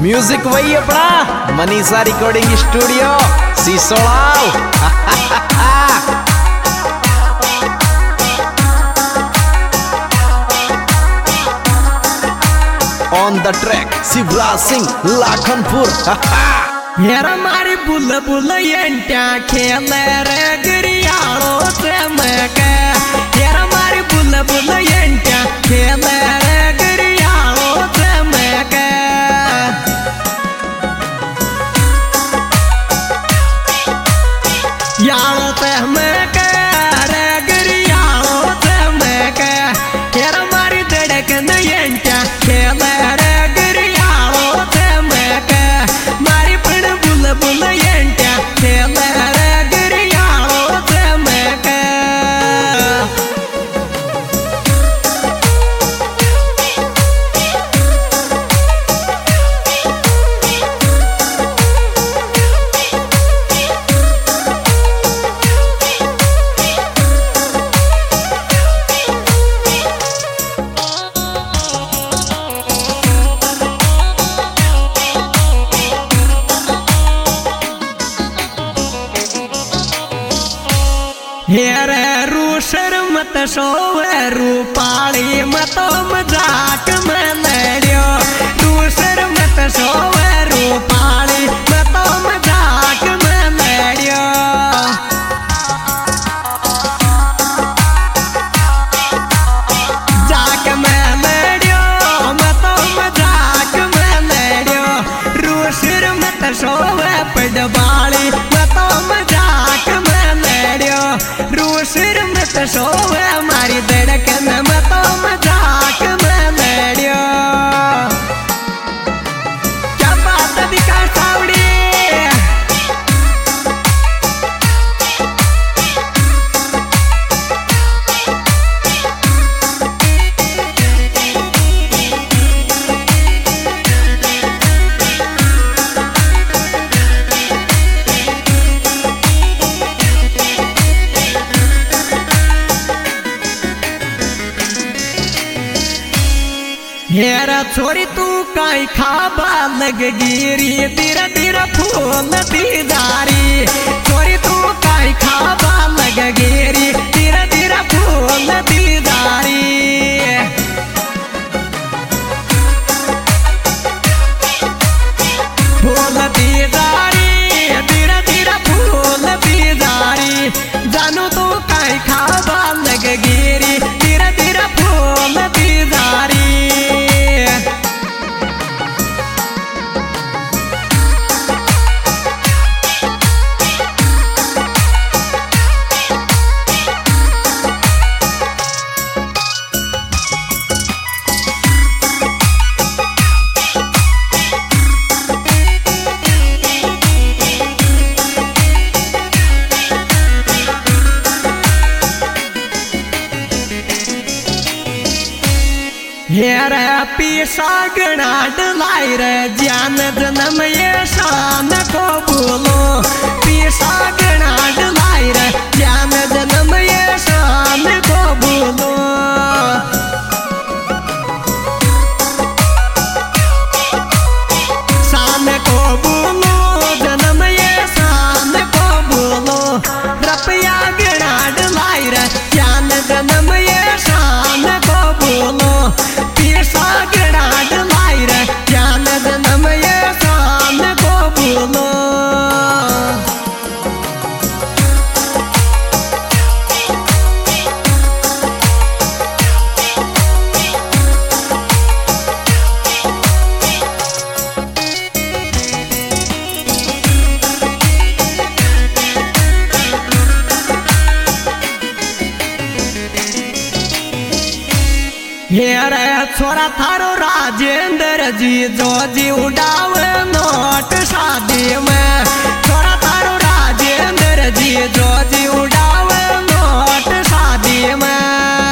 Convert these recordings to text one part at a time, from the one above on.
Music वही अपना Manisha recording studio Sisodav. On the track Shivraj Singh Lakhanpur. यार मारी बुल बुल एंट्या खेल रे गरियालो से मके। यार मारी बुल बुल एंट्या खेल रे गरियालो से मके। यालो से मके रे गरियालो से मके। यार मारी धड़कन एंट्या खेल रे गरियालो से मके। मारी बुल एंट्या खेल रे गरियालो से मके। हेरे रूशर मत सोवे रूपाली मतो मजाक में लड़ियो। रूशर मत सोवे रूपाली मतो मजाक में लड़ियो। जाक में लड़ियो मतो मजाक में लड़ियो। रूशर मत सोवे पड़बाली मतो मजाक में लड़ियो। रूसर मत सोवे मारी धड़कन मतो मजाक में लड़ियो। क्या बात दिखा सावड़ी। हेरा छोरी तू काई खाबा लग गिरी धीरे धीरे फूल दीदारी। छोरी तू काई खाबा लग गिरी धीरे धीरे फूल दीदारी। फूल दीदारी धीरे धीरे फूल दीदारी। जानू तू काई खाबा लग गिरी धीरे धीरे फूल दीदारी। हेरे पीसा गणाड लाई रे जान जन्म ये शान को बोलो। पीसा गणाड लाई रे जान जन्म ये शान को बोलो। शान को बोलो जन्म ये शान को बोलो। रुपया गणाड लाई रे जान जन्म ये शान को बोलो। गणाड लाई रे जान जन्म ये शान को बोलो। हेरे छोरा थारो राजेंद्र जी जो जी उड़ावे नोट शादी में। छोरा थारो राजेंद्र जी जो जी उड़ावे नोट शादी में।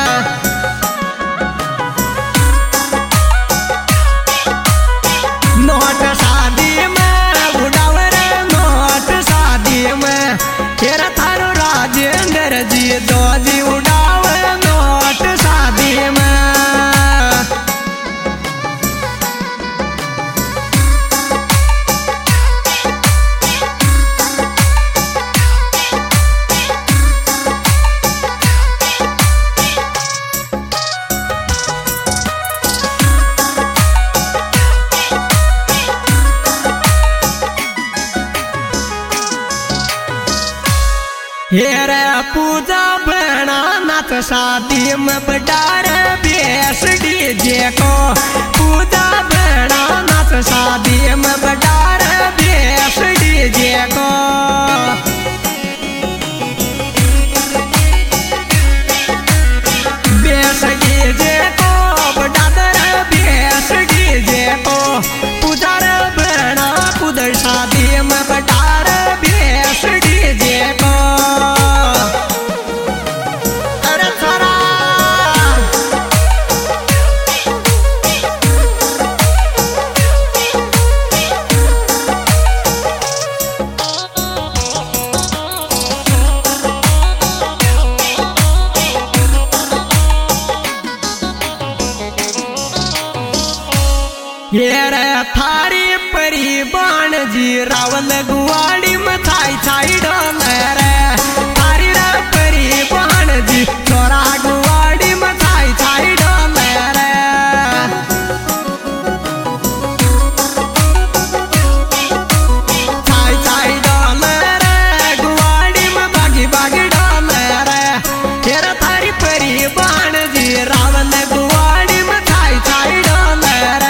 नोट शादी में उड़ावे रे नोट शादी में। हेरा थारो राजेंद्र जी जो जी उड़ावे नोट शादी में। हेरे पूजा बना नाच शादी में बटार बेस डीजे को पूजा बना नाच शादी में बटार बेस डीजे को बेस डीजे को बटार बेस डीजे को पूजा बना कुदर शादी में बटार बेस डीजे को हेरे थारी परी बाण जी रावल गुवाड़ी में थाई थाई डोल रे थारी रे परी बाण जी छोरा गुवाड़ी में थाई थाई डोल रे थाई थाई डोल रे गुवाड़ी में बागी बागी डोल रे हेरे थारी परी बाण जी रावल गुवाड़ी में थाई थाई डोल रे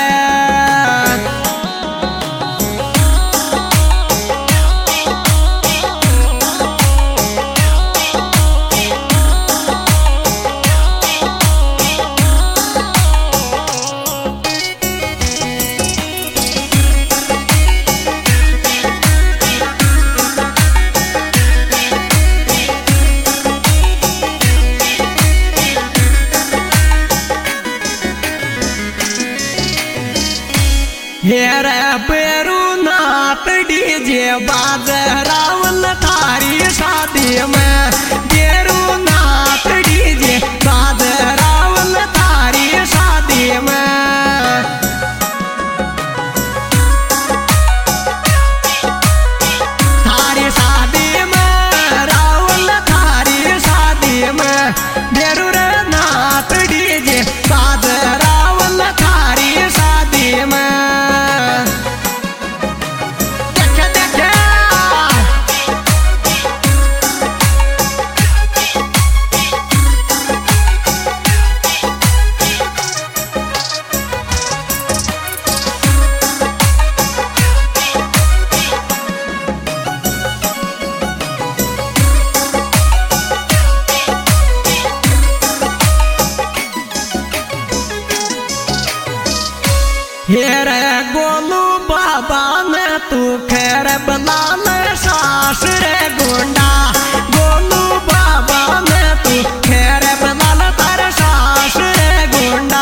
हेरे पेरू नाथ डीजे बाज रावल थारी शादी में पेरू नाथ डीजे बाज रावल थारी शादी में थारी शादी में रावल थारी शादी में पेरू नाथ डीजे बाज रावल थारी शादी में हेरे गोलू बाबा ने तू खैर बलाल सास रे गुंडा गोलू बाबा ने तू खैर बलाल तार सास रे गुंडा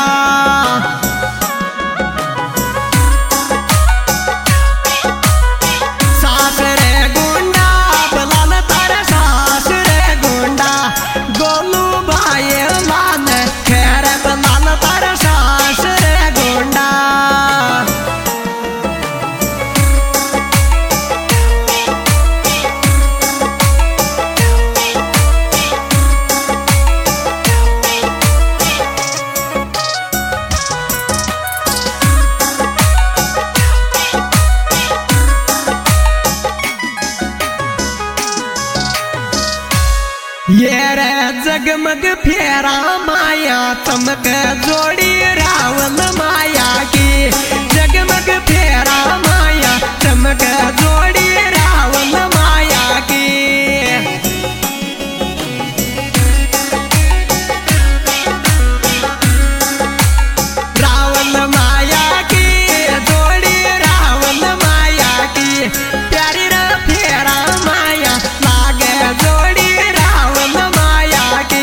सास रे गुंडा बलाल तार सास रे गुंडा गोलू भाई लान खैर बलाल तार सास रे गुंडा ये रे जगमग फेरा माया चमक जोड़ी रावल माया की जगमग फेरा माया चमक जोड़ी रावल माया की रावल माया की जोड़ी रावल माया की प्यारी रे फेरा माया लागे जोड़ी रावल माया की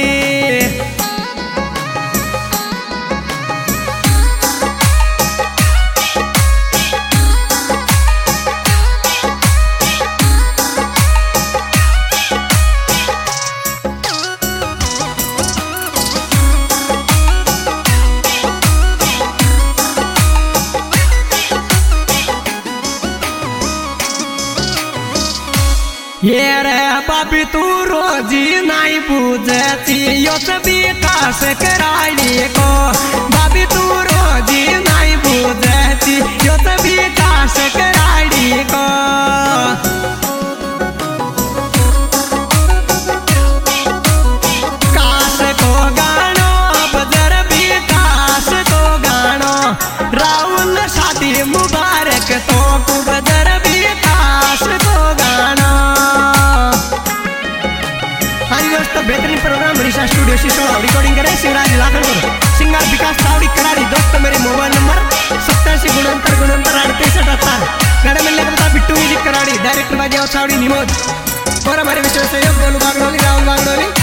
ये रे बाबी तू रोजी नाही बुझती योच विकास करायली को बाबी तू रोजी नाही बुझती योच विकास करायली को बेहतरीन program Risha studio Sisoda recording करे शिवराज लाखनपुर सिंगर विकास तावड़ी कराड़ी दोस्त मेरे मोबाइल नंबर 87 गड़ा मिलने का बता बिट्टू म्यूजिक कराड़ी डायरेक्टर बाजी और सावड़ी निमोद और हमारे विशेष सहयोग गोलू बागडोली राहुल बागडोली